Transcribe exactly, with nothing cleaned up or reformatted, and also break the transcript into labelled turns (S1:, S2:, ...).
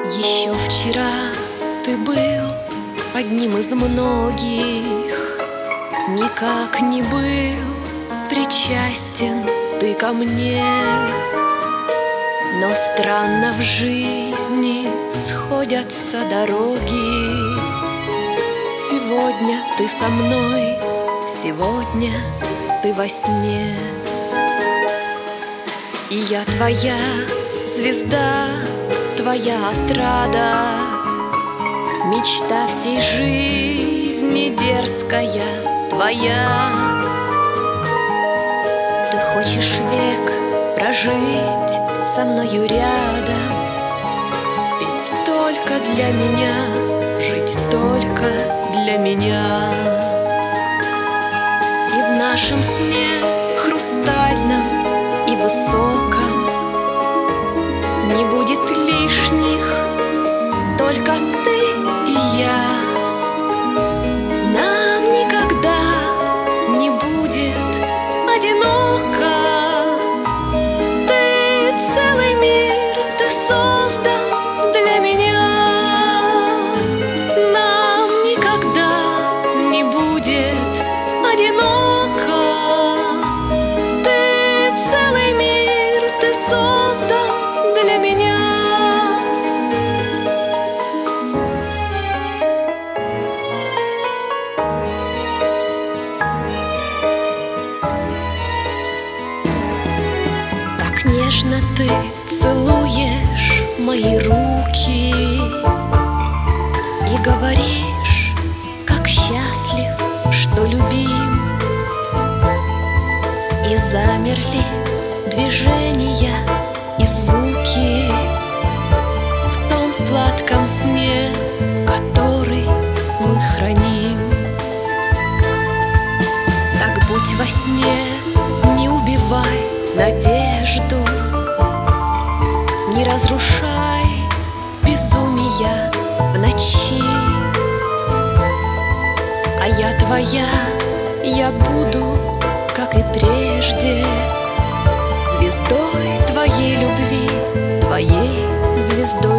S1: Еще вчера ты был одним из многих, никак не был причастен ты ко мне. Но странно в жизни сходятся дороги. Сегодня ты со мной, сегодня ты во сне. И я твоя звезда, твоя отрада, мечта всей жизни дерзкая твоя. Ты хочешь век прожить со мною рядом, ведь только для меня, жить только для меня. И в нашем сне хрустальном и высоком не будет лишних, только ты и я. Нам никогда не будет одиноко. Ты целый мир, ты создан для меня. Нам никогда не будет одиноко. Ты целый мир, ты создан для меня. Так нежно ты целуешь мои руки и говоришь, как счастлив, что любим. И замерли движения и звуки в том сладком сне, который мы храним. Так будь во сне, не убивай надежду, не разрушай безумия в ночи. А я твоя, я буду, как и прежде, звездой твоей любви, твоей звездой